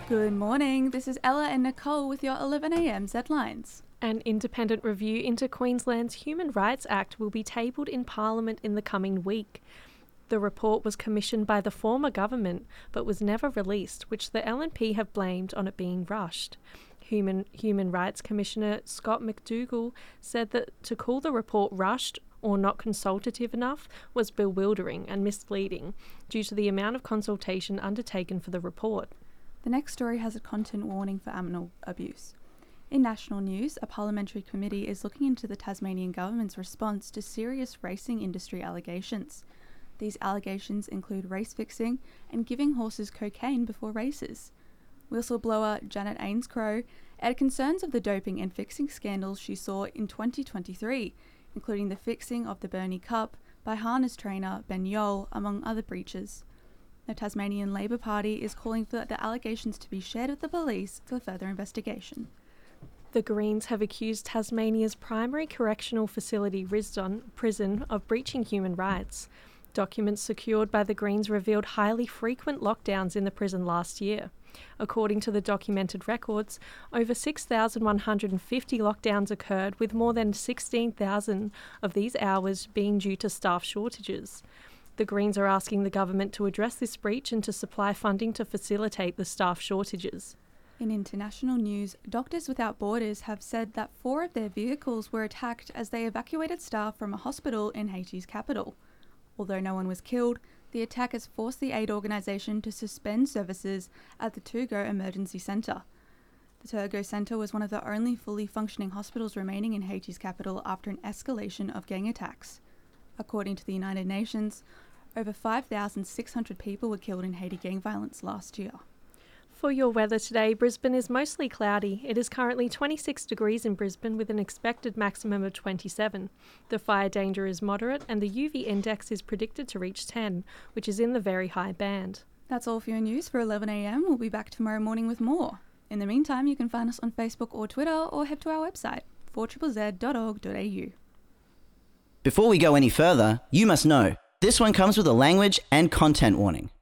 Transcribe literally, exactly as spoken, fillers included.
Good morning, this is Ella and Nicole with your eleven a m Zlines. An independent review into Queensland's Human Rights Act will be tabled in Parliament in the coming week. The report was commissioned by the former government but was never released, which the L N P have blamed on it being rushed. Human, Human Rights Commissioner Scott McDougall said that to call the report rushed or not consultative enough was bewildering and misleading due to the amount of consultation undertaken for the report. The next story has a content warning for animal abuse. In national news, a parliamentary committee is looking into the Tasmanian government's response to serious racing industry allegations. These allegations include race fixing and giving horses cocaine before races. Whistleblower Janet Ainscrow aired concerns of the doping and fixing scandals she saw in twenty twenty-three, including the fixing of the Burnie Cup by harness trainer Ben Yole, among other breaches. The Tasmanian Labor Party is calling for the allegations to be shared with the police for further investigation. The Greens have accused Tasmania's primary correctional facility, Risdon Prison, of breaching human rights. Documents secured by the Greens revealed highly frequent lockdowns in the prison last year. According to the documented records, over six thousand one hundred fifty lockdowns occurred, with more than sixteen thousand of these hours being due to staff shortages. The Greens are asking the government to address this breach and to supply funding to facilitate the staff shortages. In international news, Doctors Without Borders have said that four of their vehicles were attacked as they evacuated staff from a hospital in Haiti's capital. Although no one was killed, the attack has forced the aid organisation to suspend services at the Togo Emergency Centre. The Togo Centre was one of the only fully functioning hospitals remaining in Haiti's capital after an escalation of gang attacks. According to the United Nations, over five thousand six hundred people were killed in Haiti gang violence last year. For your weather today, Brisbane is mostly cloudy. It is currently twenty-six degrees in Brisbane with an expected maximum of twenty-seven. The fire danger is moderate and the U V index is predicted to reach ten, which is in the very high band. That's all for your news for eleven a m. We'll be back tomorrow morning with more. In the meantime, you can find us on Facebook or Twitter or head to our website, four z z dot org dot a u. Before we go any further, you must know, this one comes with a language and content warning.